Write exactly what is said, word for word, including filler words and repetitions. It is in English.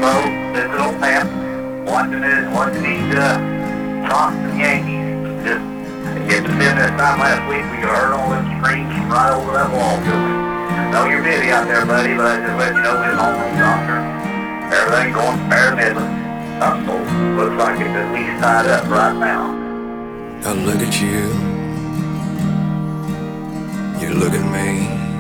Bo, sitting on map, watching it, watching these uh, Boston Yankees. Just get to spend that time last week. We heard all them screams from right over that wall building. Know you're busy out there, buddy, but I just let you know we're home with the doctor. Everything going fair middling. Uh-oh, looks like it's at least tied up right now. I look at you, you look at me.